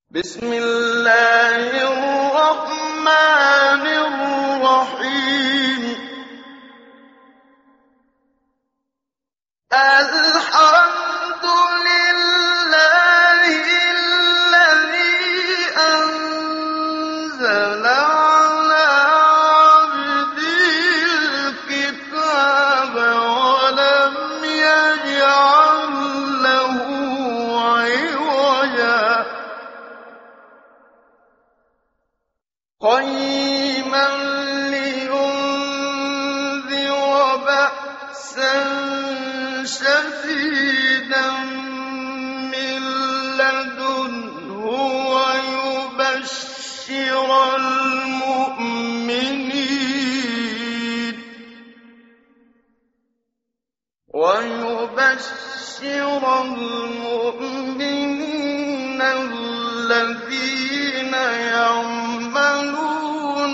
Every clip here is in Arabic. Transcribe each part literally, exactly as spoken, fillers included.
بسم الله الرحمن الرحيم الحمد لله الذي أنزل على عبده الكتاب ولم يجعل له عوجا قيما لينذر بأسا شديدا من لدنه ويبشر المؤمنين ويبشر المؤمنين الذين يعملون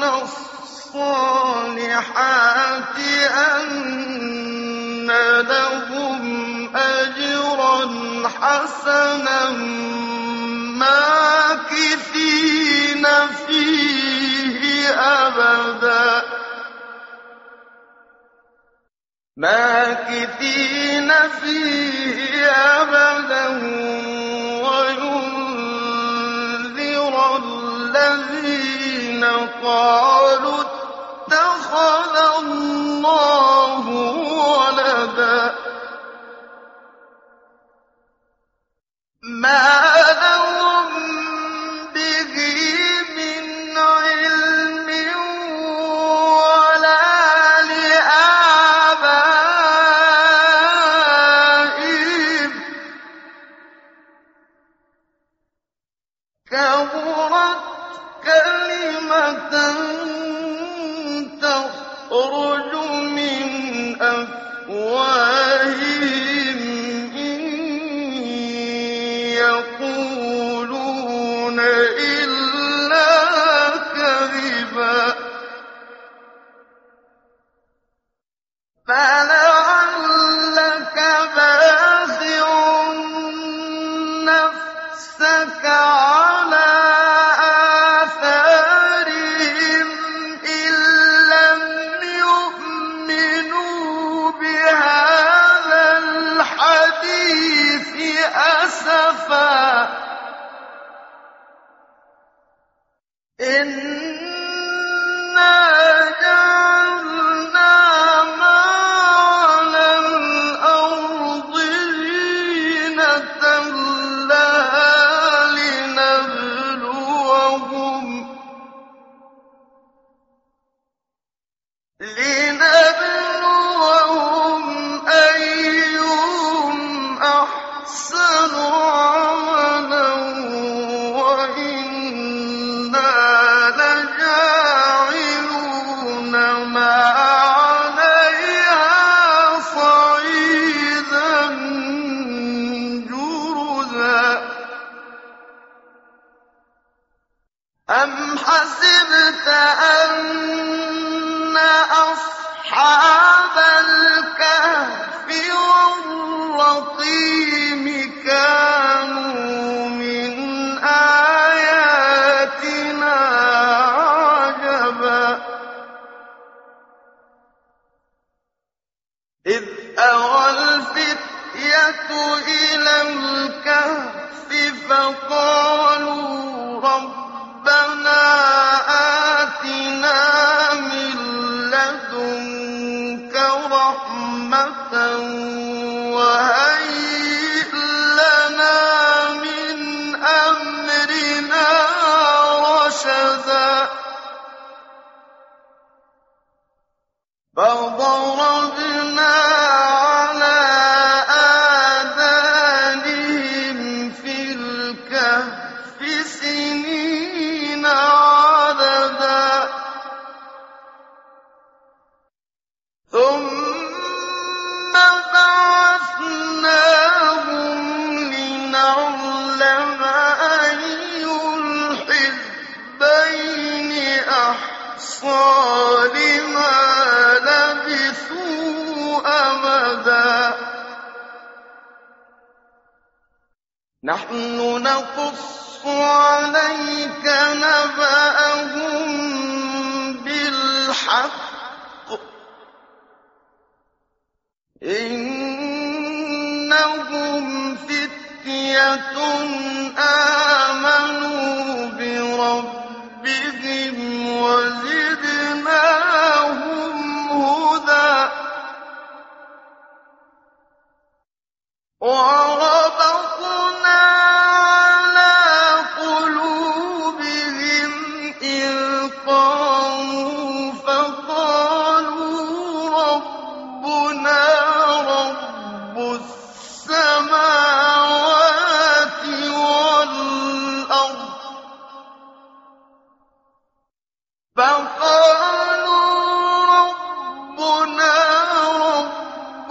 الصالحات أن لهم أجرا حسنا ماكثين فيه أبدا ماكثين فيه أبدا وينذر الذين قالوا اتخذ الله ولدا ما لهم به من علم ولا لآبائهم كبرت كلمة تخرج من أفواههم إن يقولون إلا كذبا فلعلك باخع نفسك على آثارهم إن لم يؤمنوا بهذا الحديث أسفا إنا جعلنا ما على الأرض زينة لها لنبلوهم لنبلوهم أيهم أحسن عملا وإنا لجاعلون ما عليها صعيدا جرزا أم حسبت أن أصحاب الكهف والرقيم كانوا من آياتنا عجبا إذ أوى الفتية إلى الكهف فقالوا ربنا آتنا من لدنك رحمة وهيئ لنا من أمرنا رشدا فضربنا على آذانهم في الكهف سنين عددا ثم بعثناهم لنعلم أي الحزبين أحصى لما لبثوا أمدا نحن نقص عَلَيْكَ نَبَأَهُم بِالْحَقِّ ۚ إِنَّهُمْ فِتْيَةٌ آمَنُوا بِرَبِّهِمْ وَزِدْنَاهُمْ هُدًى. وَرَبَطْنَا عَلَىٰ قُلُوبِهِمْ إِذْ قَامُوا فَقَالُوا رَبُّنَا رَبُّ السَّمَاوَاتِ وَالْأَرْضِ فَقَالُوا رَبُّنَا رَبُّ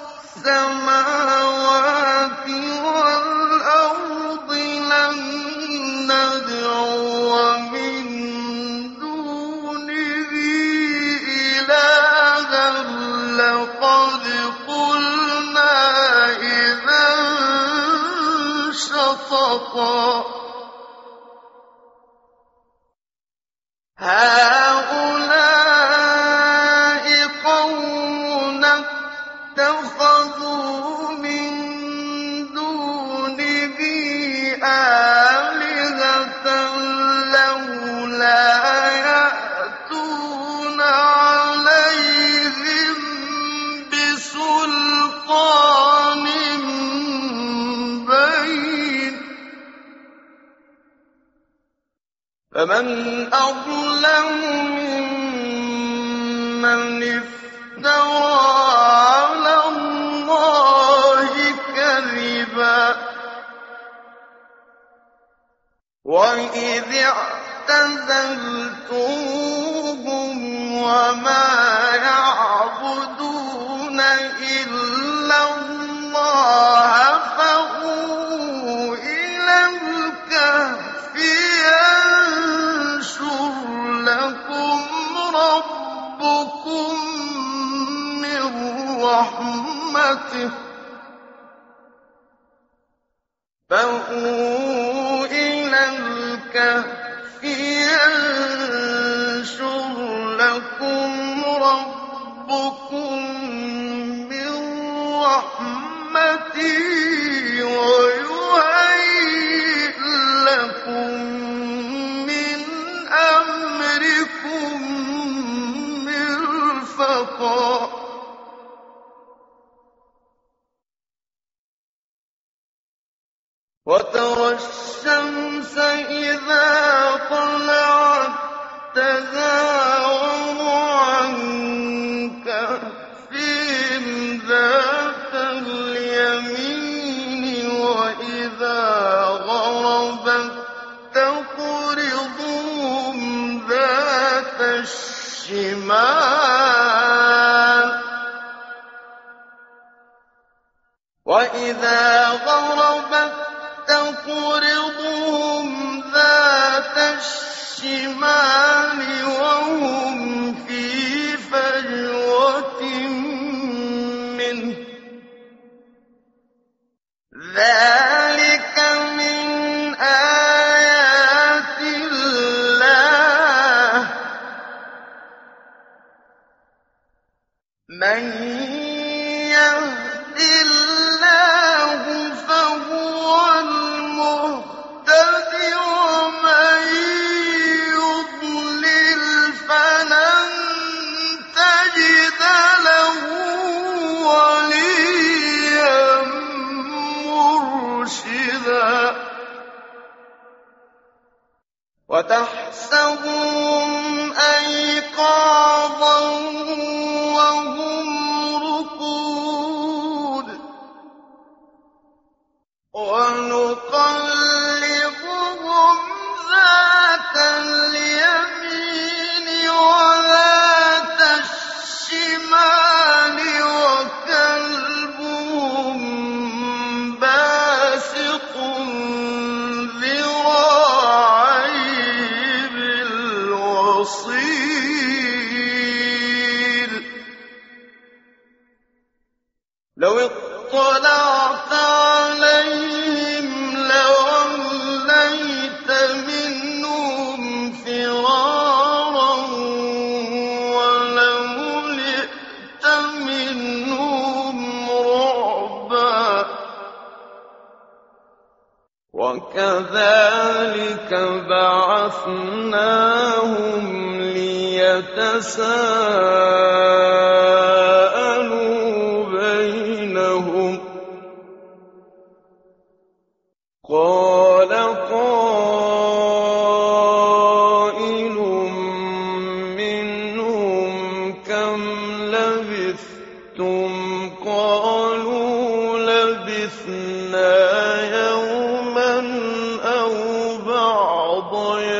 السَّمَاوَاتِ وَالْأَرْضِ لَن نَّدْعُوَ مِن دُونِهِ إِلَٰهًا لَّقَدْ قُلْنَا إِذًا شَطَطًا. هَٰؤُلَاءِ قَوْمُنَا اتَّخَذُوا مِن دُونِهِ آلِهَةً لَّوْلَا يَأْتُونَ عَلَيْهِم بِسُلْطَانٍ بَيِّنٍ ۖ فَمَنْ أَظْلَمُ مِمَّنِ افْتَرَىٰ عَلَى اللَّهِ كَذِبًا. وَإِذِ اعْتَزَلْتُمُوهُمْ وَمَا يَعْبُدُونَ إِلَّا اللَّهَ فَأْوُوا إِلَى الْكَهْفِ يَنشُرْ لَكُمْ رَبُّكُم مِّن رَّحْمَتِهِ ۚ فَأْوُوا إِلَى الْكَهْفِ يَنشُرْ لَكُمْ رَبُّكُم مِّن رَّحْمَتِهِ وَيُهَيِّئْ لَكُم مِّنْ أَمْرِكُم مِّرْفَقًا. وَتَرَى الشَّمْسَ إِذَا طَلَعَت تَّزَاوَرُ عَن كَهْفِهِمْ ذَاتَ الْيَمِينِ وَإِذَا غَرَبَت تَّقْرِضُهُمْ ذَاتَ الشِّمَالِ وَإِذَا غَرَبَت تَّقْرِضُهُمْ ذَاتَ الشِّمَالِ وَهُمْ فِي فَجْوَةٍ مِّنْهُ ۚ ذَٰلِكَ مِنْ آيَاتِ اللَّهِ ۗ مَن يَهْدِ اللَّهُ فَهُوَ الْمُهْتَدِ ۖ وَمَن يُضْلِلْ فَلَن تَجِدَ لَهُ وَلِيًّا مُّرْشِدًا. وَتَحْسَبُهُمْ أَيْقَاظًا وَهُمْ رُقُودٌ ۚ وَنُقَلِّبُهُمْ ذَاتَ الْيَمِينِ وَذَاتَ الشِّمَالِ وَكَلْبُهُم بَاسِطٌ ذِرَاعَيْهِ بِالْوَصِيدِ وكذلك بعثناهم ليتساءلوا بينهم قال قائل منهم كم لبثتم قالوا لبثنا يوما أو بعض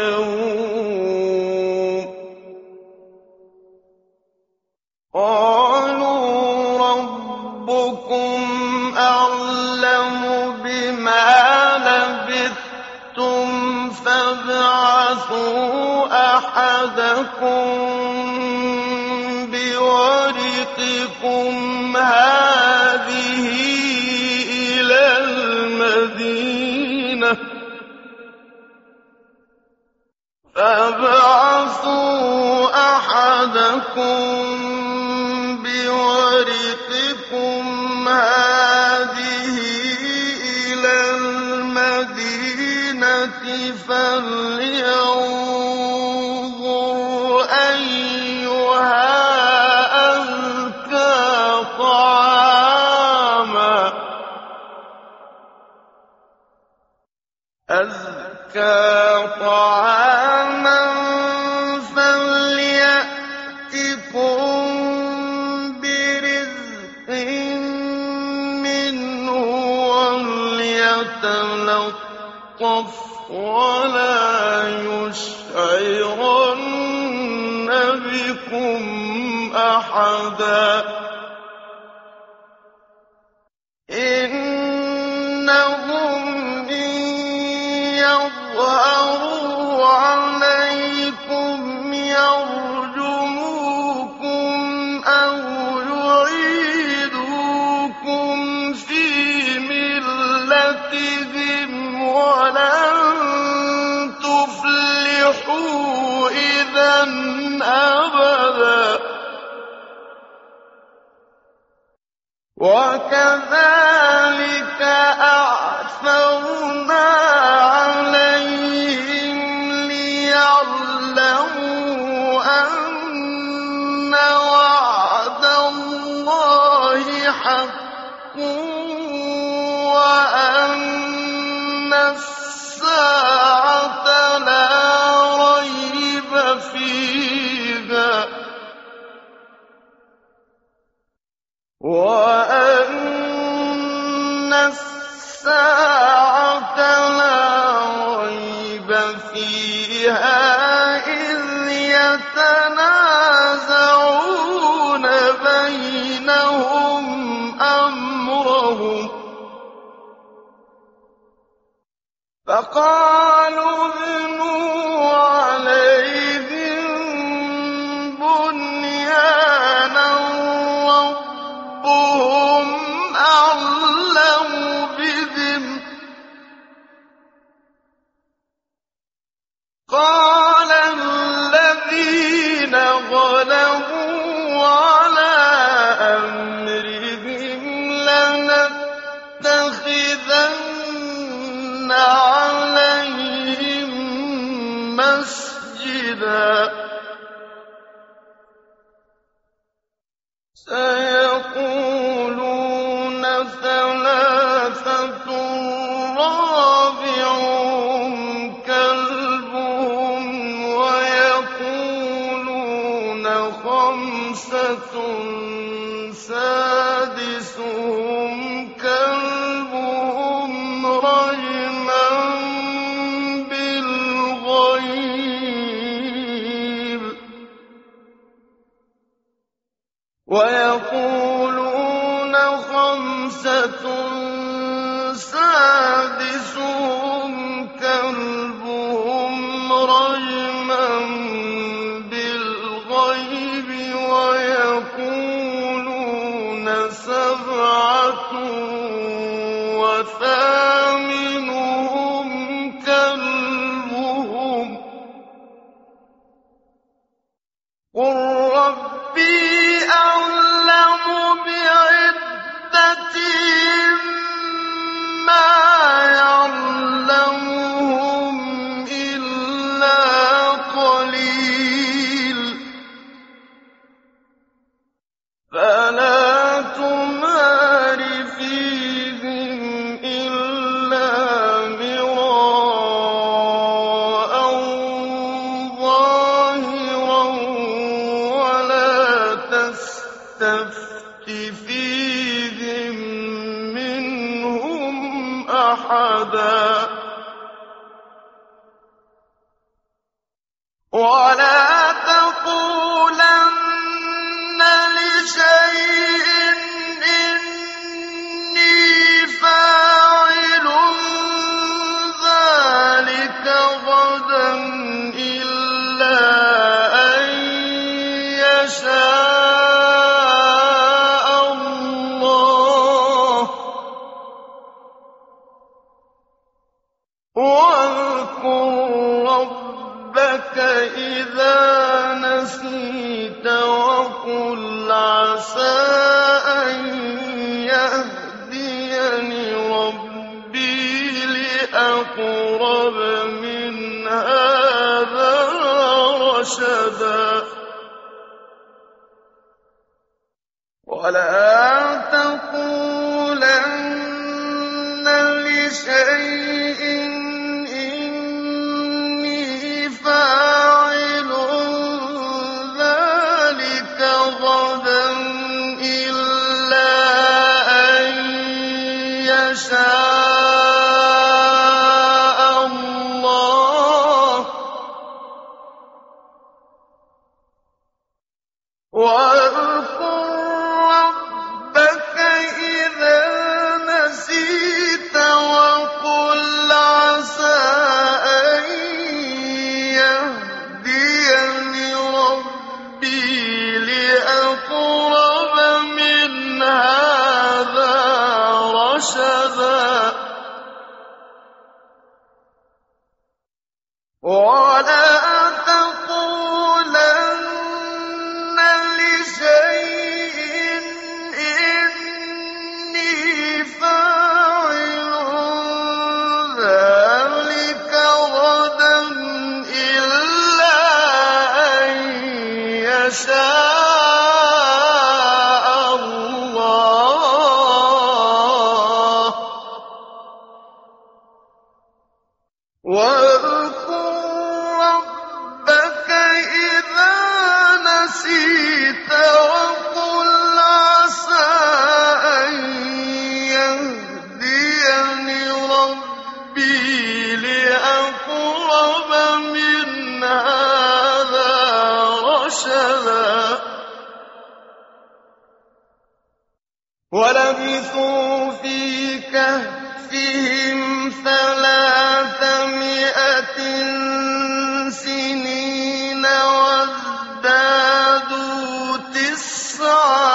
يوم قالوا ربكم أعلم بما لبثتم فابعثوا أحدكم بورقكم هذه إلى المدينة فابعثوا أحدكم بورقكم هذه إلى المدينة فلينظر أيها أزكى طعاما أزكى طعاما فليأتكم برزق منه وليتلطف ولا يشعرن بكم أحدا إنهم إن يظهروا عليكم يرجموكم أو يعيدوكم في ملتهم ولن تفلحوا إذا أبدا وكذلك أعثرنا عليهم ليعلموا أن وعد الله حق وأن الساعة لا ريب فيها وأن الساعة لا ريب فيها إذ يتنازعون بينهم أمرهم فقالوا ابنوا عليهم بنيانا ربهم أعلم بهم قال الذين غلبوا على أمرهم لنتخذن عليهم مسجدا سيقولون ثلاثة رابعهم كلبهم ويقولون خمسة سادسهم كلبهم رجما بالغيب ويقولون خمسة سادسهم كلبهم رجما بالغيب ويقولون سبعة وثامنهم كلبهم قل ربي أعلم بعدتهم ما يعلمون ولا تقولن لشيء إني فاعل ذلك غدا إلا أن يشاء الله. واذكر ربك إذا نسيت وقل عسى أن يهديني ربي لأقرب من هذا رشدا. ولا تقولن لشيء إني فاعل ذلك غدا إلا أن يشاء الله. واذكر ربك إذا نسيت وقل عسى أن يهديني ربي لأقرب من هذا رشدا. ولا تقولن لشيء إني فاعل ذلك غدا إلا أن يشاء الله. واذكر ربك إذا نسيت وقل عسى أن يهديني ربي لأقرب من هذا رشدا. ولبثوا في كهفهم ثلاثمائة سنين وازدادوا تسعا.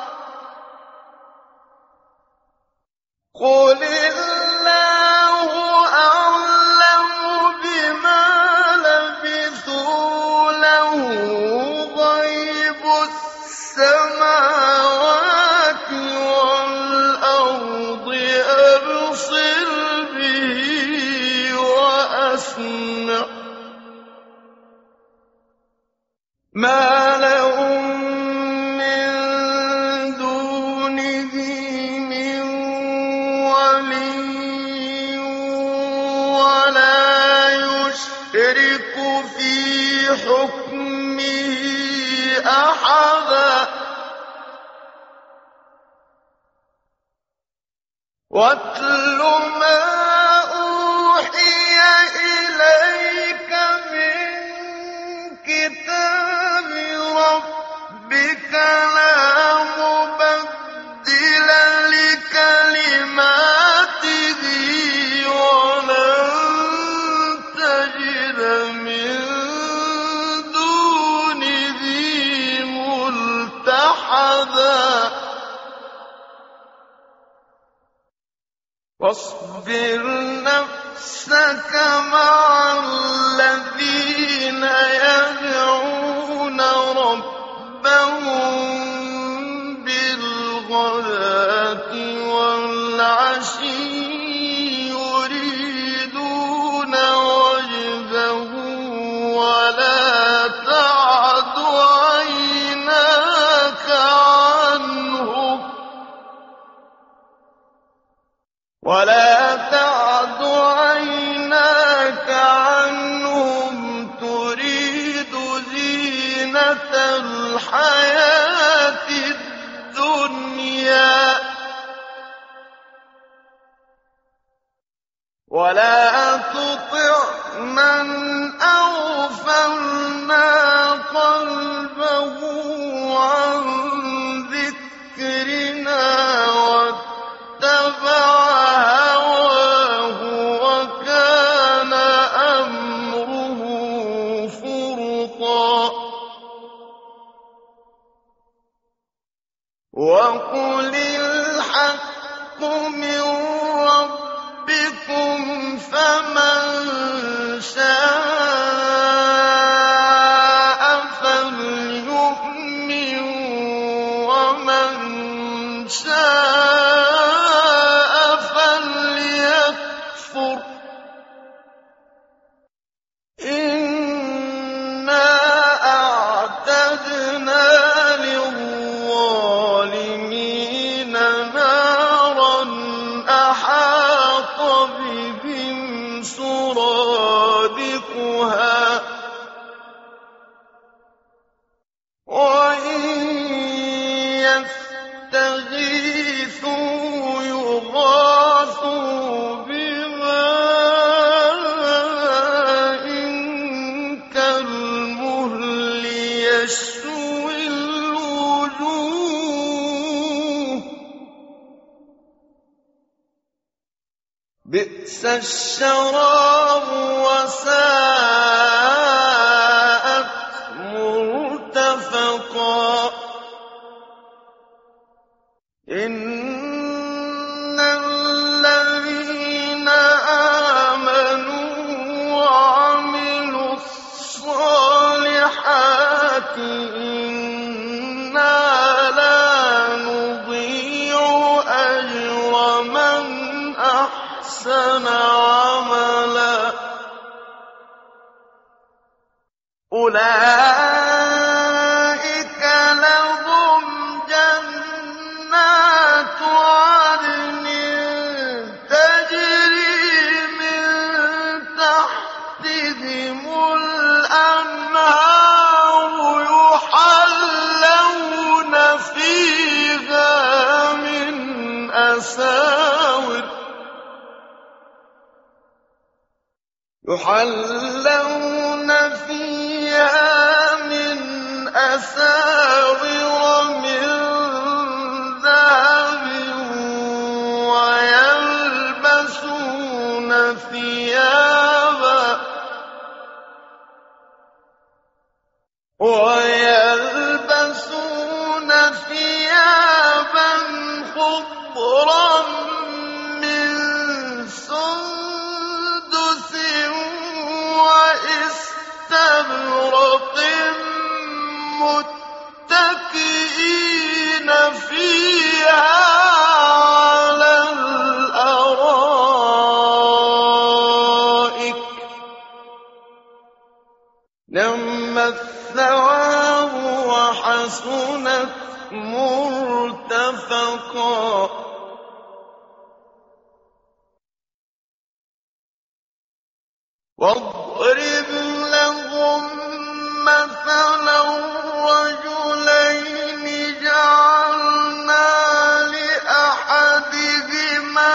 قل الله أعلم بما لبثوا له غيب السماوات والأرض أبصر به وأسمع. ما لهم من دونه من ولي ولا يشرك في حكمه أحدا. واتل ما أوحي إليك من كتاب ربك لا مبدل لكلماته ولن تجد من دونه ملتحدا. واصبر نفسك مع الذين يدعون ربهم بالغداة والعشي يريدون وجهه ولا تعد عيناك عنهم ولا تعد عيناك عنهم تريد زينة الحياة الدنيا ولا تطع من أغفلنا وَقُلِ الْحَقُّ مِن رَّبِّكُمْ فَمَن شَاءَ فَلْيُؤْمِن وَمَن شَاءَ فَلْيَكْفُرْ ۚ إِنَّا أَعْتَدْنَا لِلظَّالِمِينَ نَارًا أَحَاطَ بِهِمْ سُرَادِقُهَا ۚ وَإِن يَسْتَغِيثُوا يُغَاثُوا بِمَاءٍ كَالْمُهْلِ يَشْوِي الْوُجُوهَ ۚ بِئْسَ الشَّرَابُ وَسَاءَتْ مُرْتَفَقًا. إِنَّ الَّذِينَ آمَنُوا وَعَمِلُوا الصَّالِحَاتِ إِنَّا لَا نُضِيعُ أَجْرَ مَنْ أَحْسَنَ عَمَلًا. أُولَٰئِكَ لَهُمْ جَنَّاتُ عَدْنٍ تَجْرِي مِن تَحْتِهِمُ الْأَنْهَارُ يُحَلَّوْنَ فِيهَا مِنْ أَسَاوِرَ يُحَلَّوْنَ فِيهَا مِنْ أَسَاوِرَ مِن ذَهَبٍ وَيَلْبَسُونَ ثِيَابًا وَيَلْبَسُونَ ثِيَابًا خُضْرًا مِّن سُندُسٍ وَإِسْتَبْرَقٍ مُّتَّكِئِينَ فِيهَا عَلَى الْأَرَائِكِ ۚ نِعْمَ الثَّوَابُ وَحَسُنَتْ مُرْتَفَقًا. وَاضْرِبْ لَهُم مَّثَلًا رَّجُلَيْنِ جَعَلْنَا لِأَحَدِهِمَا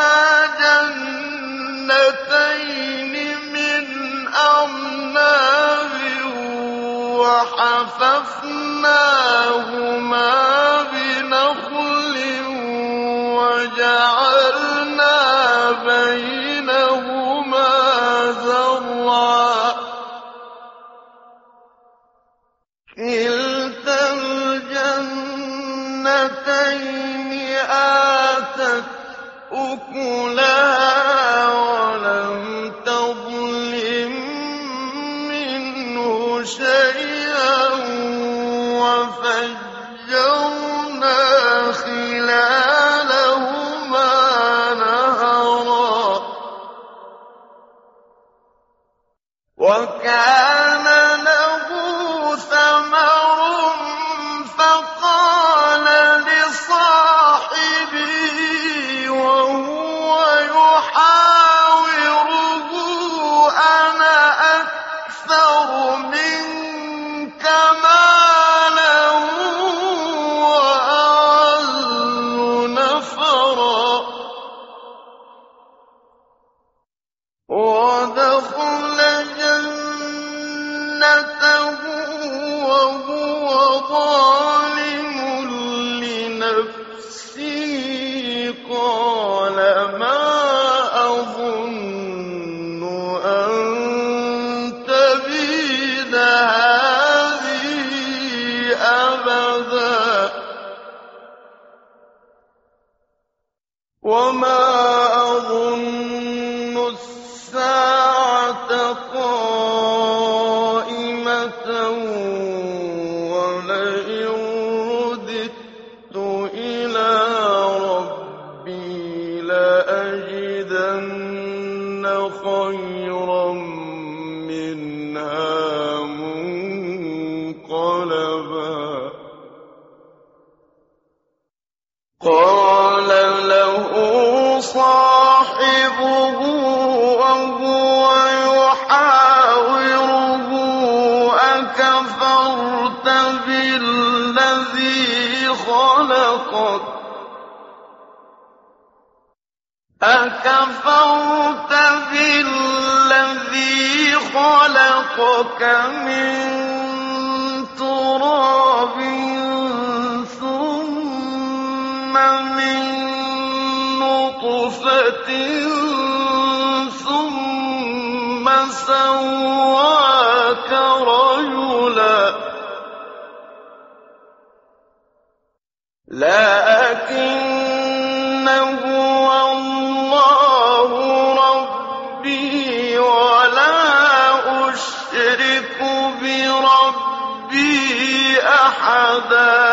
جَنَّتَيْنِ مِنْ أَعْنَابٍ وَحَفَفْنَاهُمَا بِنَخْلٍ وَجَعَلْنَا بَيْنَهُمَا زَرْعًا. كِلْتَا الْجَنَّتَيْنِ آتَتْ أُكُلَهَا وَلَمْ تَظْلِم مِّنْهُ شَيْئًا وَفَجَّرْنَا خِلَالَهُمَا نَهَرًا. وَكَانَ لَهُ ثَمَرٌ فَقَالَ لِصَاحِبِهِ وَهُوَ يُحَاوِرُهُ أَنَا أَكْثَرُ مِنكَ مَالًا وَأَعَزُّ نَفَرًا. وَدَخَلَ جَنَّتَهُ وَهُوَ ظَالِمٌ لِّنَفْسِهِ قَالَ مَا أَظُنُّ أَن تَبِيدَ قَائِمَةً وَلَئِن رُّدِدتُّ إِلَىٰ رَبِّي لَأَجِدَنَّ خَيْرًا مِّنْهَا مُنقَلَبًا قَالَ لَهُ صَاحِبُهُ وَهُوَ يُحَاوِرُهُ أَكَفَرْتَ بِالَّذِي خَلَقَكَ أَكَفَرْتَ بِالَّذِي خَلَقَكَ مِن تُرَابٍ ثُمَّ مِن نُّطْفَةٍ ثُمَّ سَوَّاكَ رَجُلًا لَّٰكِنَّ هُوَ اللَّهُ رَبِّي وَلَا أُشْرِكُ بِرَبِّي أَحَدًا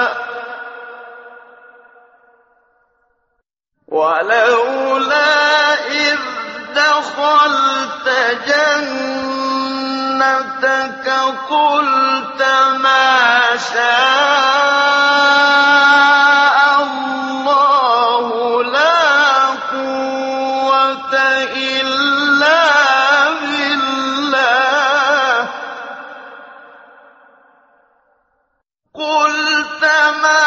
وَلَوْلَا إِذْ دَخَلْتَ جَنَّتَكَ قُلْتَ مَا شَاءَ اللَّهُ لَا قُوَّةَ إِلَّا بِاللَّهِ قُلْتَ مَا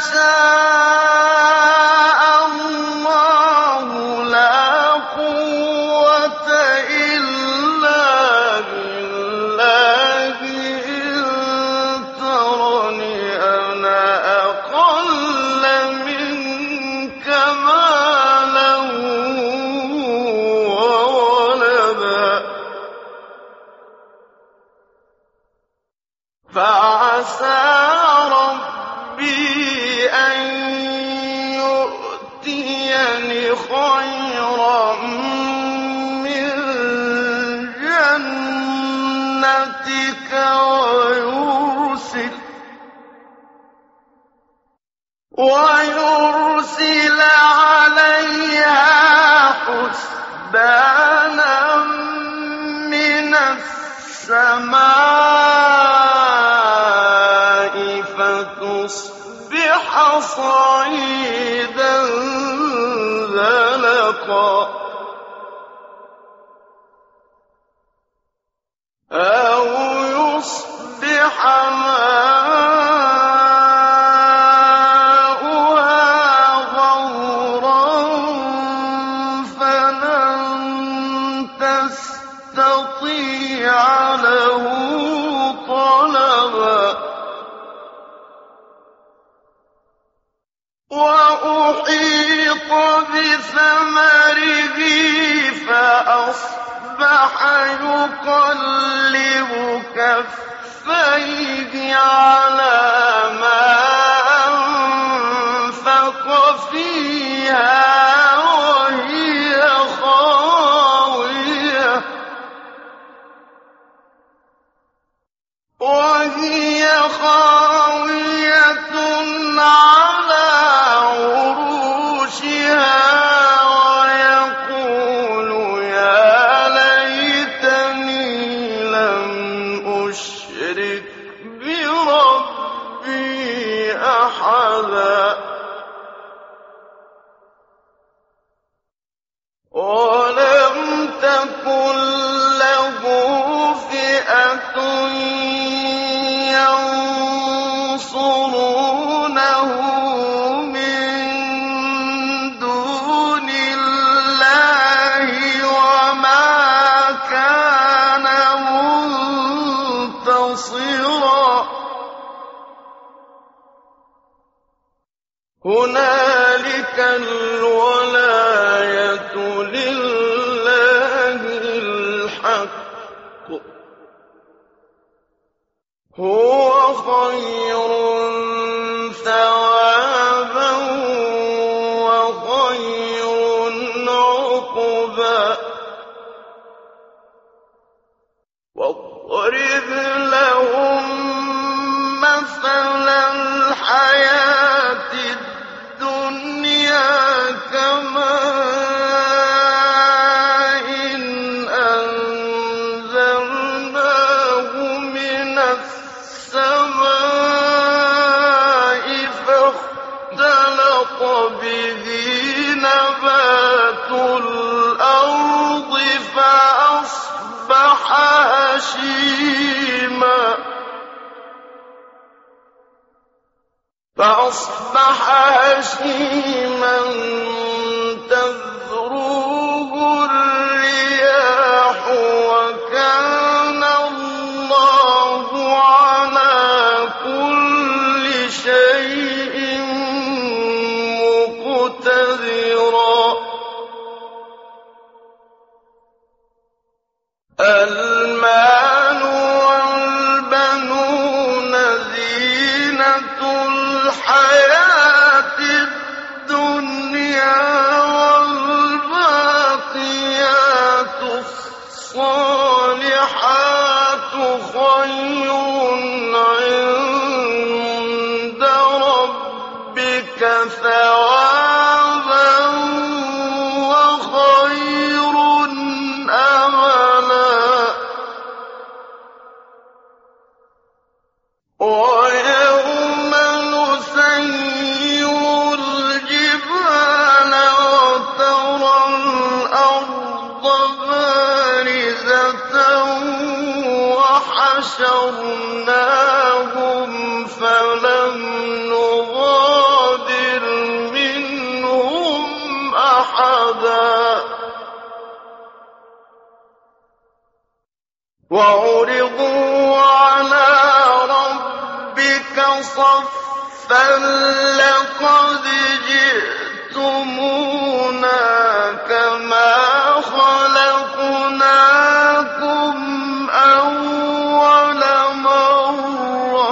شَاءَ اللَّهُ لَا قُوَّةَ إِلَّا بِاللَّهِ إِن تَرَنِ أَنَا أَقَلَّ مِنكَ مَالًا وَوَلَدًا فَعَسَىٰ رَبِّي أَن يُؤْتِيَنِ خَيْرًا مِّن جَنَّتِكَ وَيُرْسِلَ عَلَيْهَا حُسْبَانًا مِّنَ السَّمَاءِ فَتُصْبِحَ صَعِيدًا زَلَقًا أَوْ يُصْبِحَ مَاؤُهَا غَوْرًا فَلَن تَسْتَطِيعَ لَهُ طَلَبًا وَأُحِيطَ بِثَمَرِهِ فَأَصْبَحَ يُقَلِّبُ كَفَّيْهِ عَلَىٰ مَا أَنفَقَ فِيهَا وَهِيَ خَاوِيَةٌ وَهِيَ خَاوِيَةٌ عَلَىٰ عُرُوشِهَا وَيَقُولُ يَا لَيْتَنِي لَمْ أُشْرِكْ بِرَبِّي أَحَدًا وَلَمْ تَكُن لَّهُ فِئَةٌ يَنصُرُونَهُ مِن دُونِ اللَّهِ وَمَا كَانَ مُنتَصِرًا هُنَالِكَ الْوَلَايَةُ لِلَّهِ الْحَقِّ ۚ هُوَ خَيْرٌ ثَوَابًا وَخَيْرٌ عُقْبًا واضرب لهم مثل الحياة الدنيا كماء أنزلناه من السماء فاختلط به نبات الأرض فأصبح هشيما فأصبح هشيما تذروه الرياح وكان الله على كل شيء مقتدرا المال والبنون زينة الحياة الدنيا والباقيات الصالحات خير عند ربك ثوابا وخير أملا ويوم نسير الجبال وترى الأرض بارزة وحشرناهم فلم نغادر منهم أحدا وعرضوا على ربك صفا لقد جئتمونا كما خلقناكم أول مرة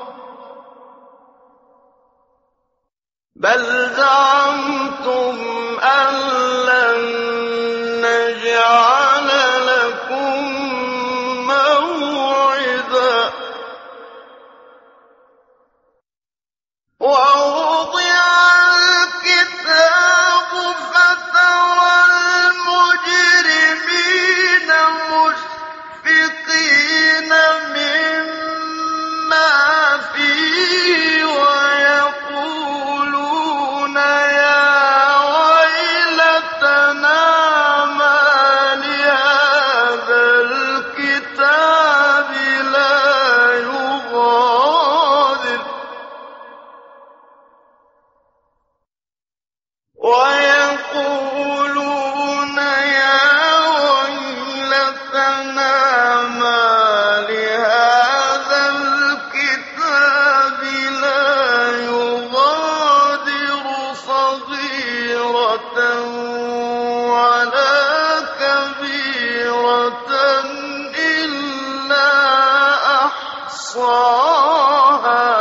بل زعمتم أن لن نجعل لكم موعدا ووضع الكتاب فترى المجرمين مشفقين مما فيه ويقولون يا ويلتنا ما لهذا الكتاب لا يغادر ويقولون يا ويلتنا ما لهذا الكتاب لا يغادر صغيرة ولا كبيرة إلا أحصاها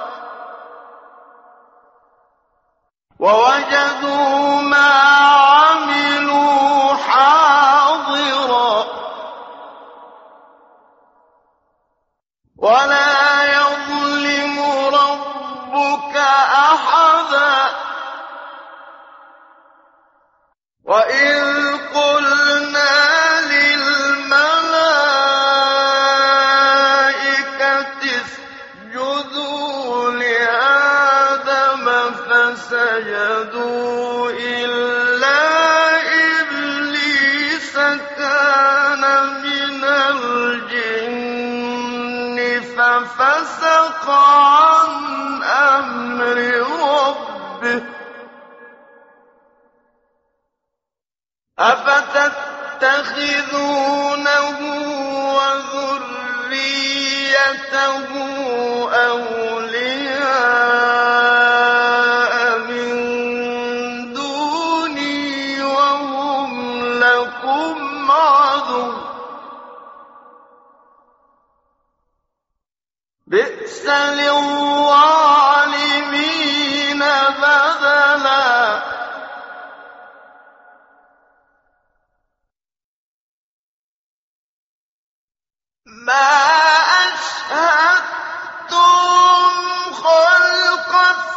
ووجدوا ما عملوا حاضرا ولا يظلم ربك أحدا وإذ قلنا للملائكة اسجدوا لآدم فسجدوا إلا إبليس كان من الجن ففسق عن أمر ربه أفتتخذونه وذريته أولياء من دوني وهم لكم عدو بئس للظالمين بدلا ما أشهدتم خلق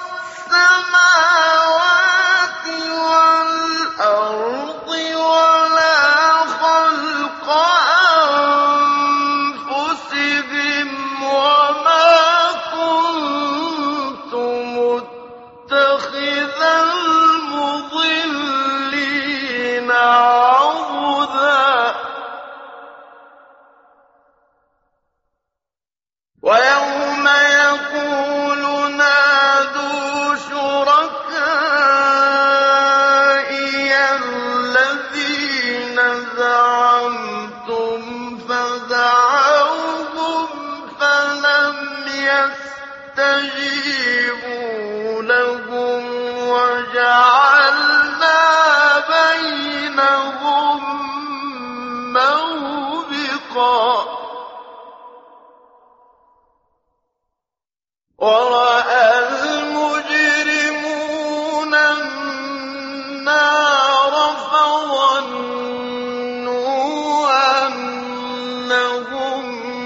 السماوات والأرض ولا خلق أنفسهم وما كنت متخذ المضلين عضدا ويوم يقول نادوا شركائي الذين زعمتم فدعوهم فلم يستجيبوا لهم وجعلنا بينهم موبقا ورأى المجرمون النار فظنوا أنهم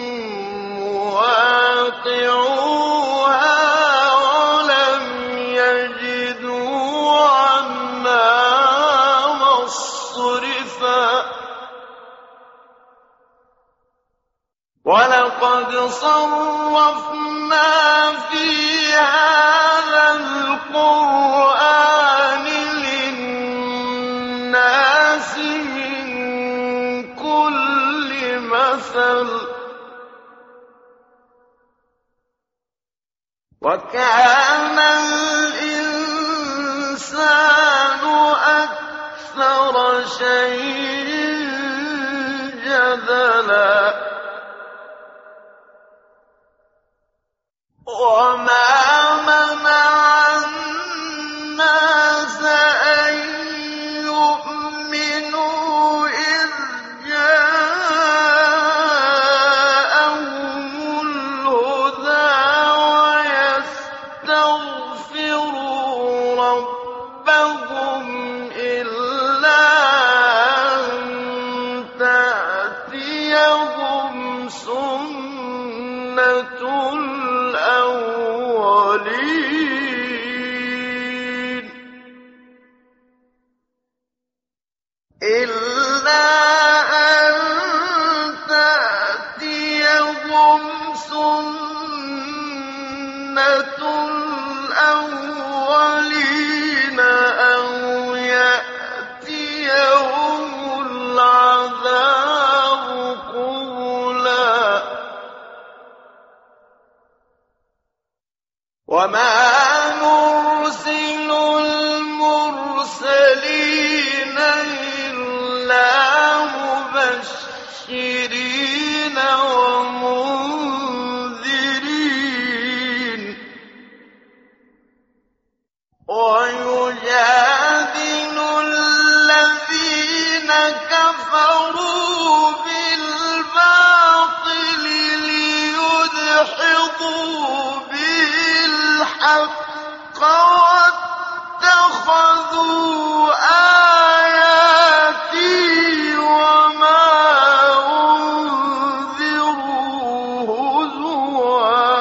مواقعوها ولم يجدوا عنها مصرفا ولقد صرفنا في هذا القرآن للناس من كل مثل وكان الإنسان أكثر شيء جدلا وما منع الناس أن يؤمنوا إذ جاءهم الهدى ويستغفروا ربهم إلا أن تأتيهم سنة الأولين إلا أن تأتيهم سنة الأولين أو يأتيهم العذاب قبلا وما نرسل المرسلين إلا مبشرين ومنذرين ويجادل الذين كفروا بالباطل ليدحضوا به الحق واتخذوا آياتي وما أنذروا هزوا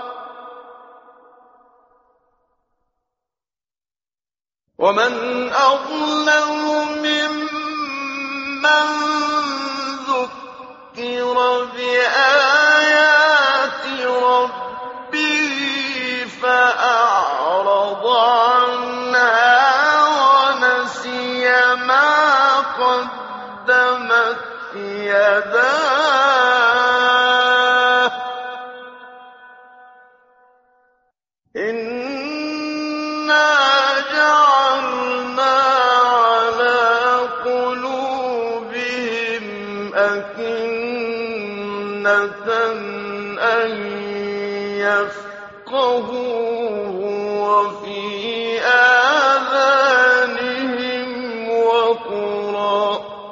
ومن أظلم ممن ذكر بآيات ربه فأعرض عنها ونسي ما قدمت يداه إنا جعلنا على قلوبهم أكنة أن يفقهوه وفي آذانهم وقرا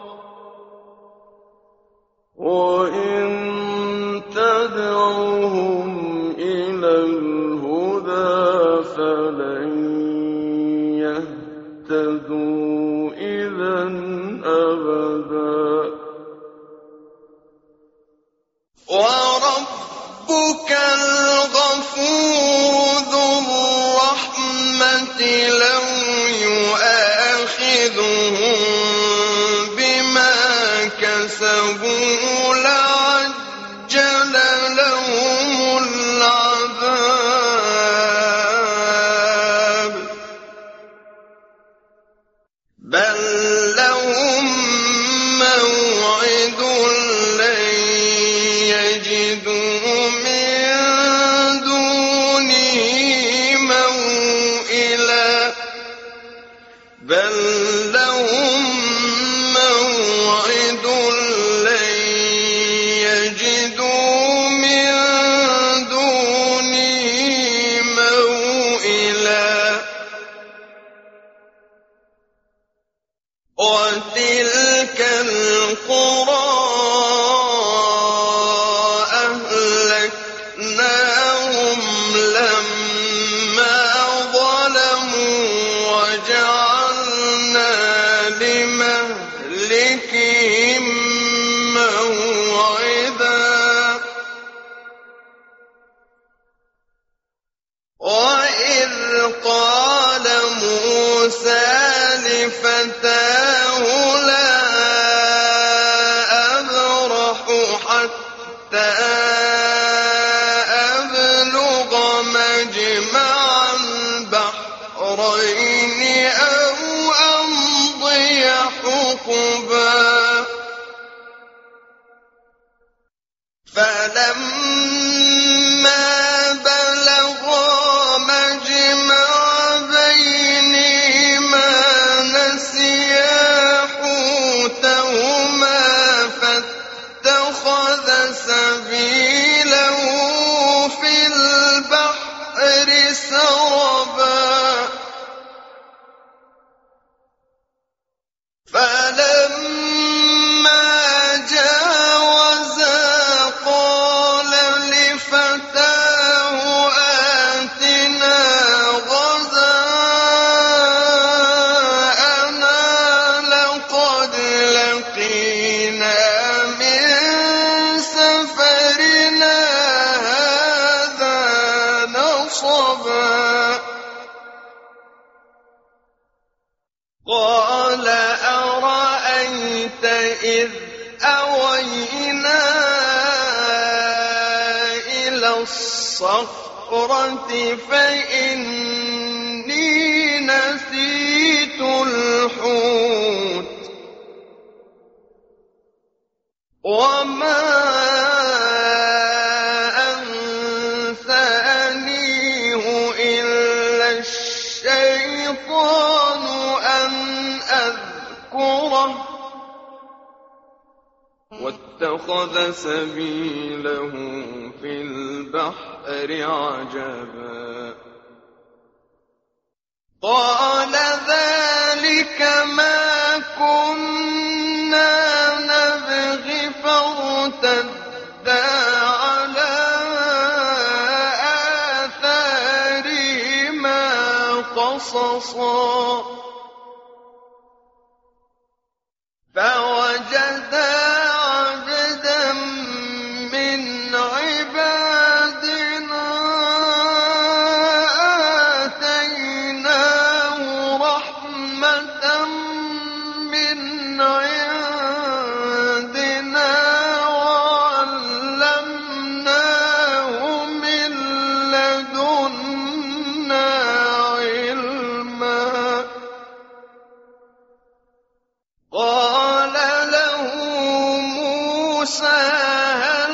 وإن تدعوهم إلى الهدى فلن يهتدوا إذا أبدا وربك الغفور ذو الرحمة لو يؤاخذهم بما كسبوا لعجل لهم العذاب بل لهم موعد لن يجدوا من دونه موئلا بل لهم موعد لن يجدوا من دونه موئلا وتلك القرى أهلكناهم لما ظلموا وجعلنا لمهلكهم موعدا وإذ قال موسى لفتاه لا أبرح حتى أبلغ مجمع البحرين أو أمضي حقبا فلما بلغا مجمع بينهما نسيا حوتهما فاتخذ سبيله في البحر سربا فلما جاوزا قال لفتاه آتنا غداءنا لقد لقينا من سفرنا هذا نصبا قال أرأيت إذ أوينا إلى الصخرة فإني نسيت الحوت وما أنسانيه إلا الشيطان أن أذكره واتخذ سبيله في البحر عجبا قال ذلك ما كنا نبغي فارتدا على آثارهما قصصا فوجدا عبدا من عبادنا آتيناه رحمة من عندنا وعلمناه من لدنا علما قال له موسى هل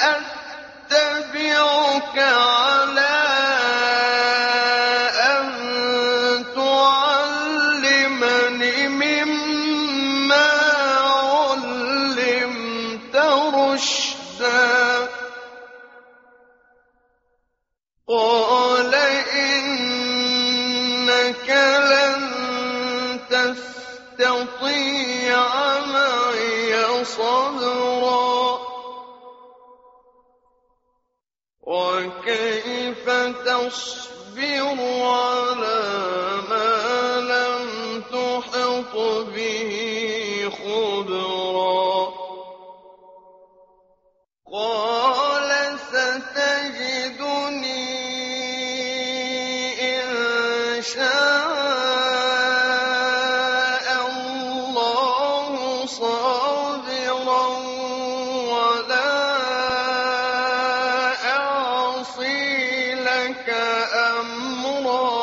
أتبعك على أن تعلمني مما علمت رشدا قال إنك لن تستطيع معي صبرا وكيف تصبر على ما لم تحط به خبرا قال شَاءَ اللَّهُ صَابِرًا وَلَا أَعْصِي لَكَ أَمْرًا.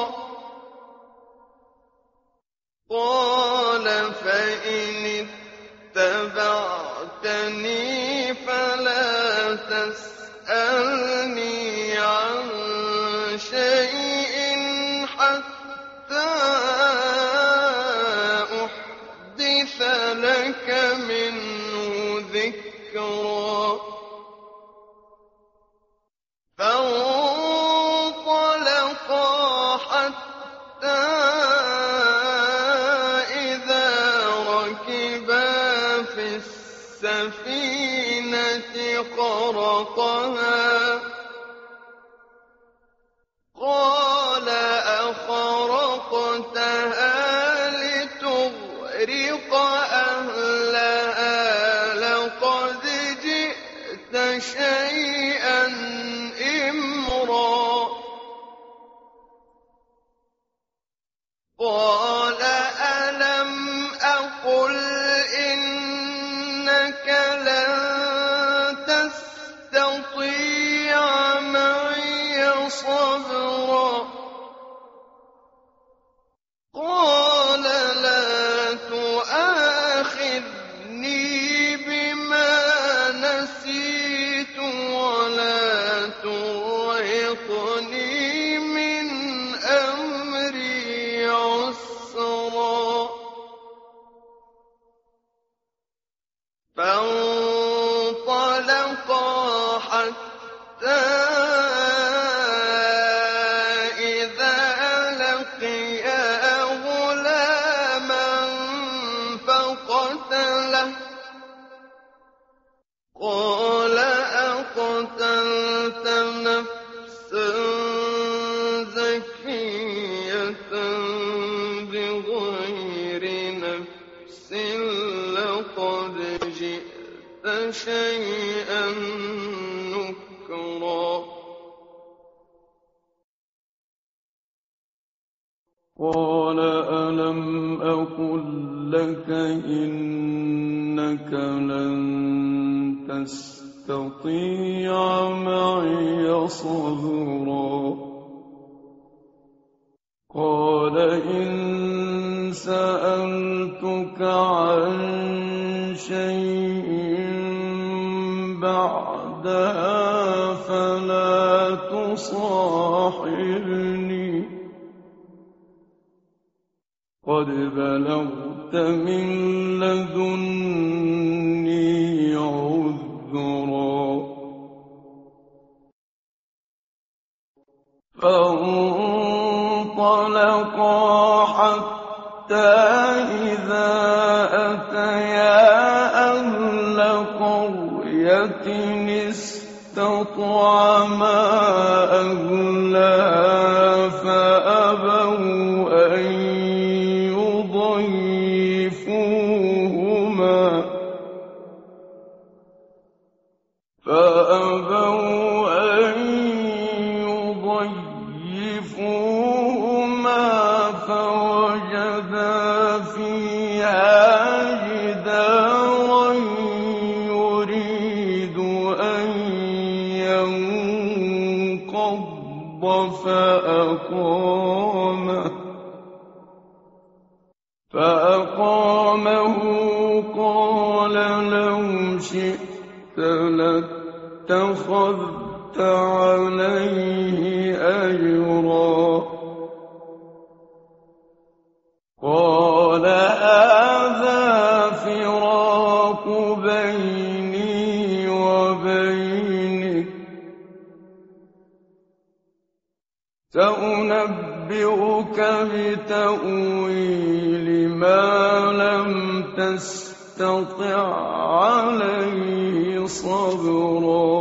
قَالَ فَإِنِ اتَّبَعْتَنِي فَلَا تَسْأَلْنِي عَن شَيْءٍ حَتَّىٰ أُحْدِثَ لَكَ مِنْهُ ذِكْرًا. فَانطَلَقَا حَتَّىٰ إِذَا رَكِبَا فِي السَّفِينَةِ خَرَقَهَا. قَالَ أَخَرَقْتَهَا لِتُغْرِقَ أَهْلَهَا لَقَدْ جِئْتَ شَيْئًا إِمْرًا. قَالَ أَلَمْ أَقُلْ إِنَّكَ لَن تَسْتَطِيعَ مَعِيَ صَبْرًا. قَالَ لَا تُؤَاخِذْنِي بِمَا نَسِيتُ وَلَا تُرْهِقْنِي مِنْ أَمْرِي عُسْرًا. فَانطَلَقَا حَتَّىٰ إِذَا لَقِيَا غُلَامًا فَقَتَلَهُ. قَالَ أَقْتَلْتَ نَفْسًا زَكِيَّةً بِغَيْرِ نَفْسٍ لَّقَدْ جِئْتَ شَيْئًا نُّكْرًا. قَالَ أَلَمْ أَقُل لَّكَ إِنَّكَ لَن تَسْتَطِيعَ مَعِيَ صَبْرًا. قَالَ إِن سَأَلْتُكَ عَن شَيْءٍ بَعْدَهَا فَلَا تُصَاحِبْنِي. قَدْ بَلَغْتَ مِن لَّدُنِّي عُذْرًا. فَانطَلَقَا حَتَّىٰ إِذَا أَتَيَا أَهْلَ قَرْيَةٍ اسْتَطْعَمَا أَهْلَهَا فَأَبَوْا أَن يُضَيِّفُوهُمَا فَوَجَدَا فِيهَا جِدَارًا يُرِيدُ أَن يَنقَضَّ فَأَقَامَهُ. قَالَ لَوْ شِئْتَ لَاتَّخَذْتَ عَلَيْهِ أَجْرًا. قَالَ هَٰذَا فِرَاقُ بَيْنِي وَبَيْنِكَ. سَأُنَبِّئُكَ بِتَأْوِيلِ مَا لَمْ تَسْتَطِع عَّلَيْهِ صَبْرًا.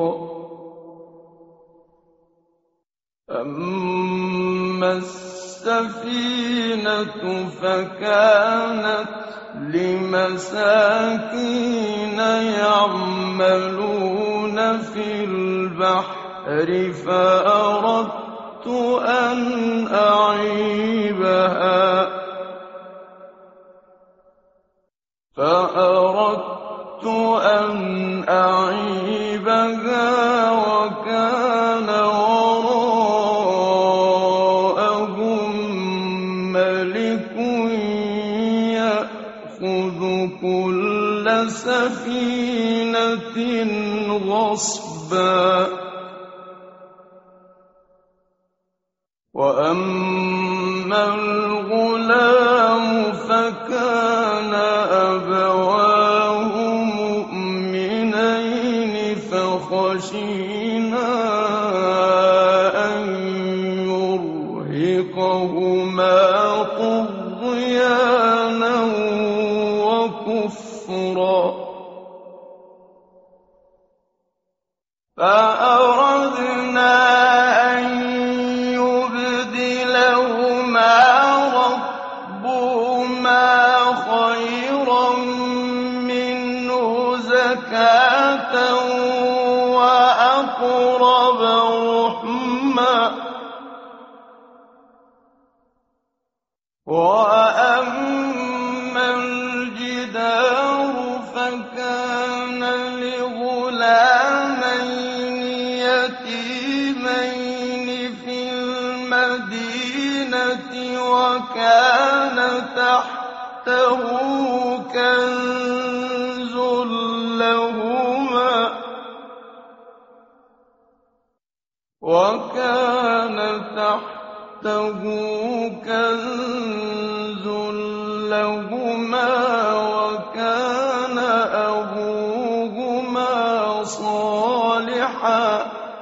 أَمَّا السَّفِينَةُ فَكَانَتْ لِمَسَاكِينَ يَعْمَلُونَ فِي الْبَحْرِ فَأَرَدتُّ أن أعيبها فأردت أن أعيبها وكان وراءهم ملك يأخذ كل سفينة غصبا وأما الغلام فكان أبواه مؤمنين فخشينا أن يرهقهما طغيانا وكفرا فأردنا أن يبدلهما ربهما خيرا منه زكاة وأقرب رحما وأما الجدار فكان لغلامين يتيمين في المدينة وكان تحته كنز لهما وكان تحته كنز لهما وكان أبوهما صالحا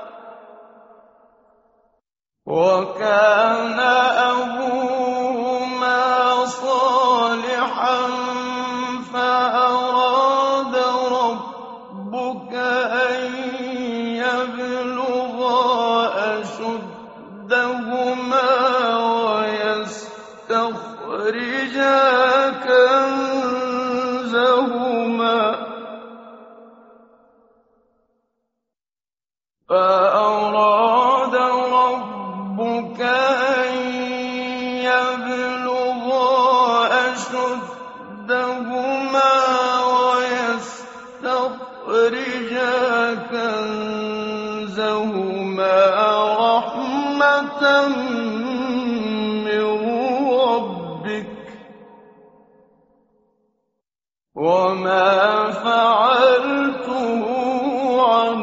وكان أبوهما صالحا فأراد ربك أن يبلغا أشدهما ويستخرجا كنزهما فأراد ربك أن يبلغا أشدهما ويستخرجا كنزهما رحمة من ربك وما فعلته عن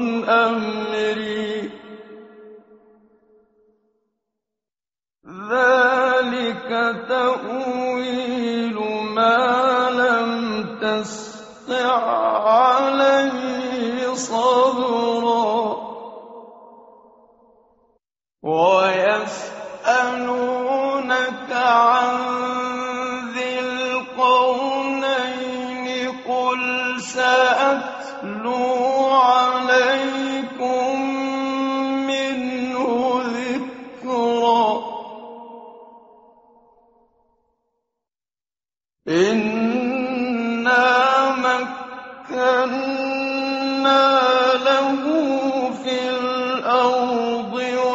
أمري ذلك تأويل ما لم تسطع عليه صبرا ويسألونك عن ذي القرنين قل سأتلو عليكم منه ذكرا إنا مكنا له في الأرض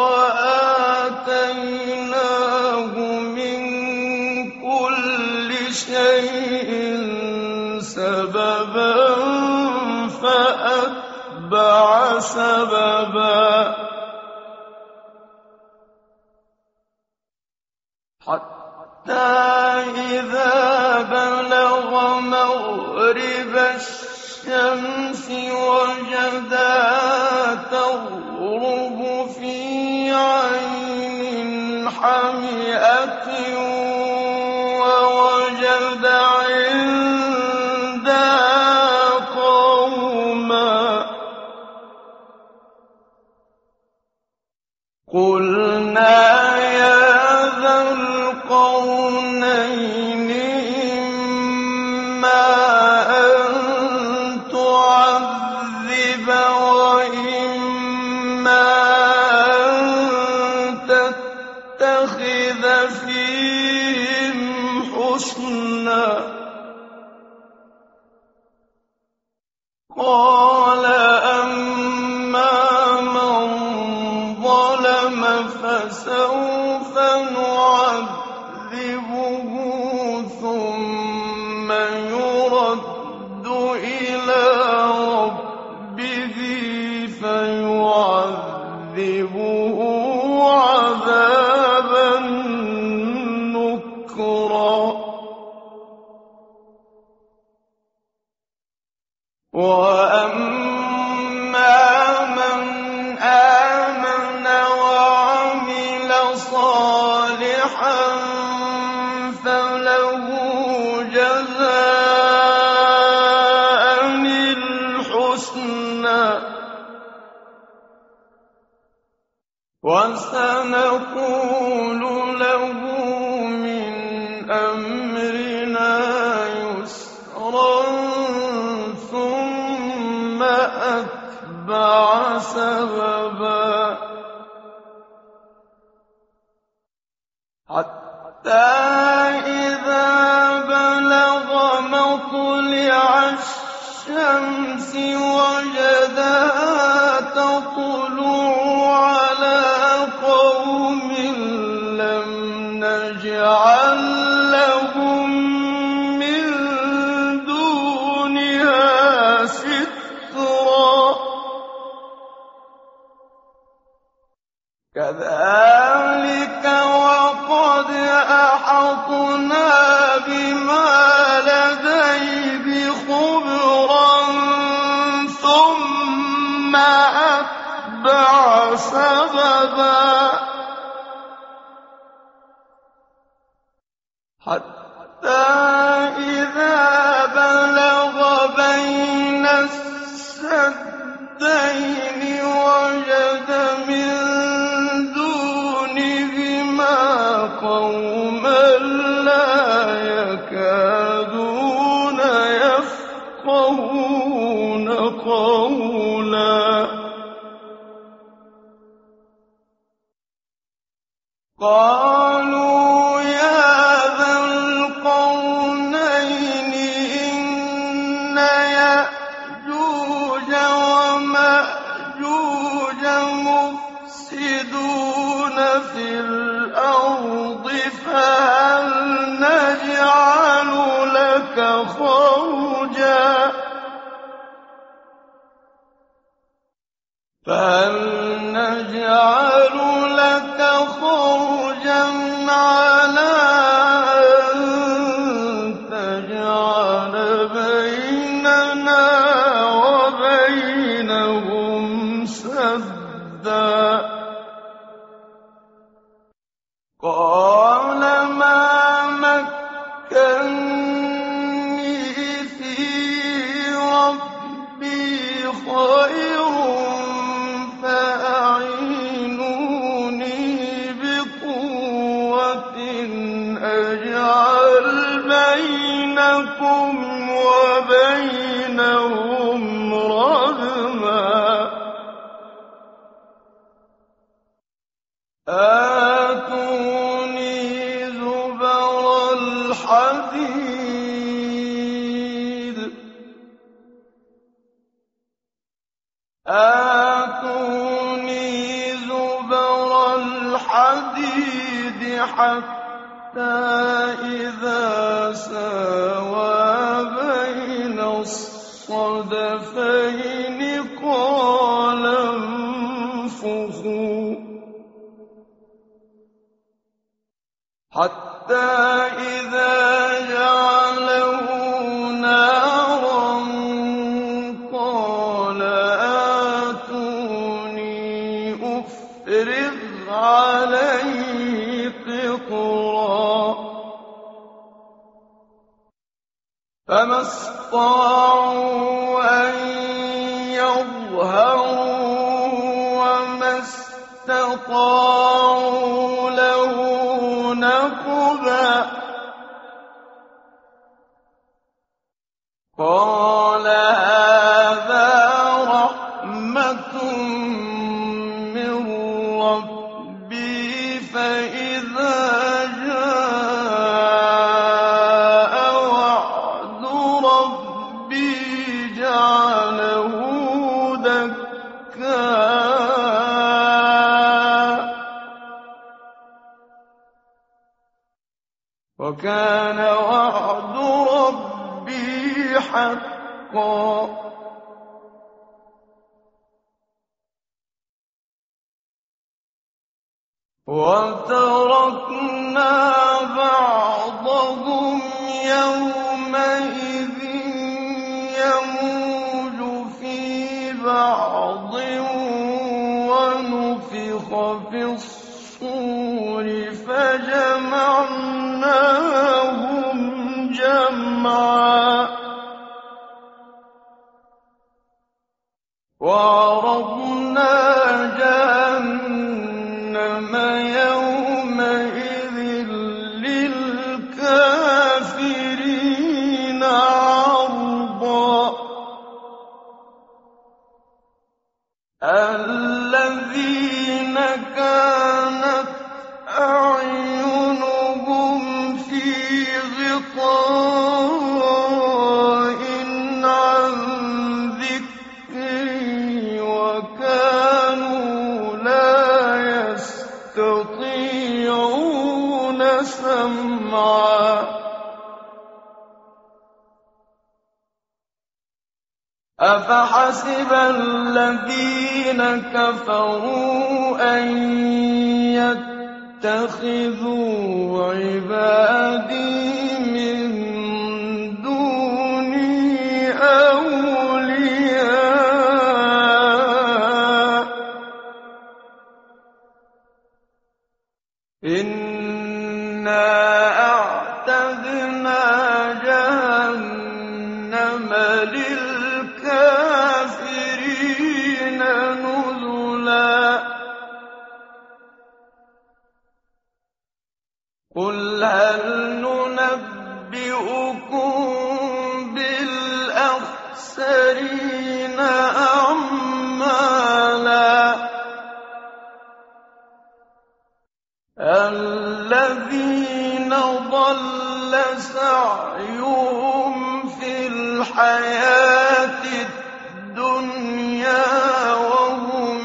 وآتيناه من كل شيء سببا فأتبع سببا حتى إذا بلغ مغرب الشمس وجدها تغرب في عين حمئة ووجد عندها قوما قلنا يا ذا القرنين إما أن تعذب وإما أن تتخذ فيهم حسنا قال أما من ظلم فسوف نعذبه ثم يرد إلى ربه فيعذبه عذابا نكرا وأما من آمن وعمل صالحا فله جزاء الحسنى وسنقول له من أمرنا يسرا ثم أتبع سببا حتى إذا بلغ مطلع الشمس وجدها تطلع على قوم لم نجعل لهم من دونها سترا كذلك وقد أحطنا بما لديه خبرا ثم أتبع سببا حتى إذا بلغ بين السدين وجد من دونهما قوما لا يكادون يفقهون قولا قالوا يا ذا القرنين إن يأجوج ومأجوج مفسدون في الأرض فهل نجعل لك خرجا فهل نجعل لك خرجا على أن تجعل بيننا وبينهم سدا قال ما مكني فيه ربي خير فأعينوني بقوة أجعل بينكم وبينهم ردما آتوني زبر الحديد آتوني زبر الحديد حتى إذا ساوى بين الصدفين قال انفخوا حتى إذا جعله نارا قال آتوني أفرغ عليه قطرا فما استطاعوا أن يظهروا وما استطاعوا له نقبا قال هذا رحمة من ربي فإذا جاء وعد ربي جعله دكا وكان وعد ربي حقا. وتركنا بعضهم يومئذ يموج في بعض ونفخ في الصور فجمعناهم جمعا. وعرضنا جهنم يومئذ للكافرين عرضا. الذين كانت أعينهم في غطاء عن ذكري وكانوا لا يستطيعون سمعا. أفحسب الذين كفروا أن يتخذوا عبادي من دوني أولياء إنا أعتدنا جهنم للكافرين نزلا. قل هل ننبئكم بالأخسرين أعمالا الذين ضل سعيهم في الحياة الدنيا وهم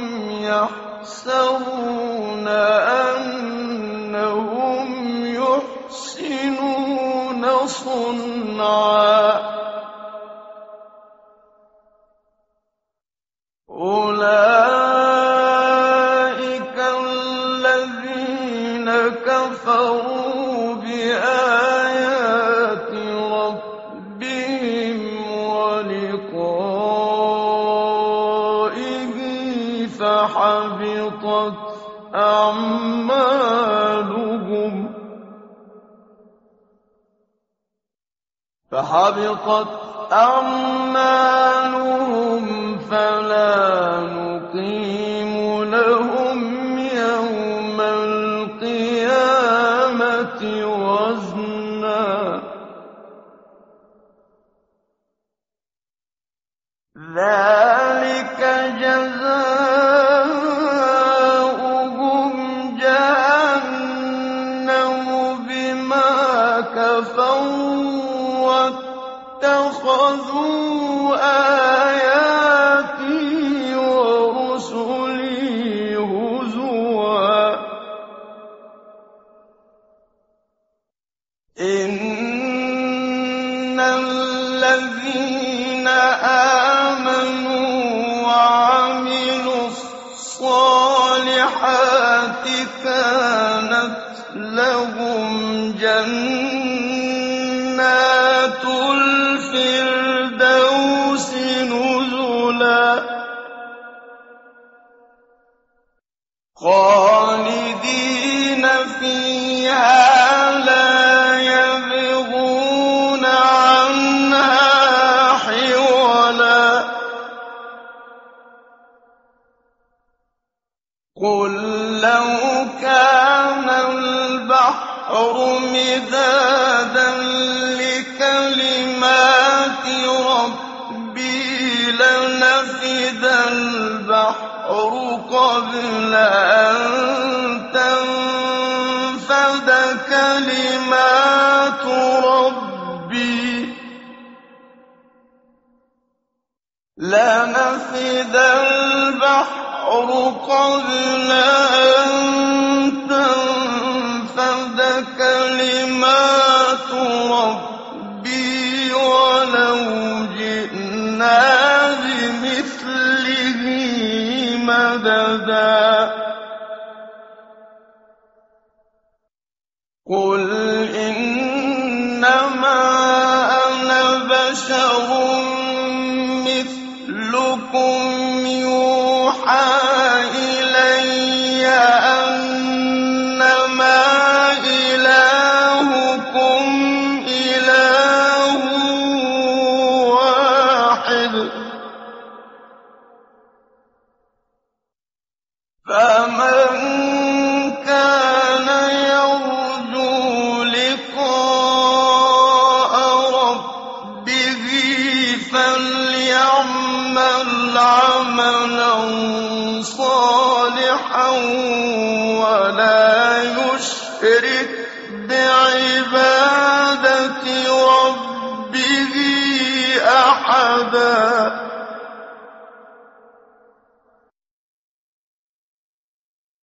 يحسبون أنهم يحسنون صنعا. أولئك الذين كفروا بآيات ربهم ولقائه فحبطت أعمالهم فحبطت أعمالهم فلا نقيم لهم يوم القيامة وزنا. ذلك جزاؤهم جهنم بما كفروا واتخذوا آياتي ورسلي هزوا. إن الذين آمنوا وعملوا الصالحات كانت لهم جنات الفردوس نزلا خالدين فيها لا يبغون عنها حولا. قل لو كان البحر مدادا لكلمات ربي لنفد البحر قبل أن تنفد كلمات ربي لنفد البحر قبل أن تنفد كلمات مددا قل إنما أنا بشر مثلكم يوحى إلي أنما إلهكم إله واحد فمن كان يرجو لقاء ربه فليعمل عملا صالحا ولا يشرك بعبادة ربه أحدا